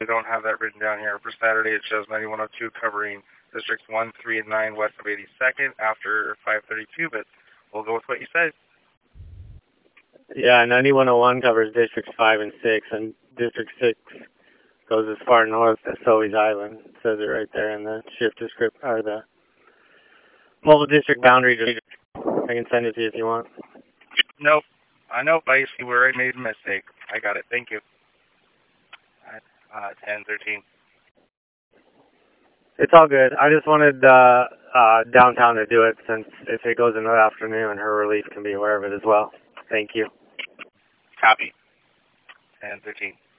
We don't have that written down here. For Saturday, it shows 9102 covering districts 1, 3, and 9 west of 82nd after 532, but we'll go with what you said. Yeah, 9101 covers districts 5 and 6, and district 6 goes as far north as Sovi's Island. It says it right there in the shift description, or the mobile district boundary. I can send it to you if you want. Nope. I know, I see where I made a mistake. I got it. Thank you. 1013. It's all good. I just wanted downtown to do it, since if it goes in the afternoon, her relief can be aware of it as well. Thank you. Copy. 1013.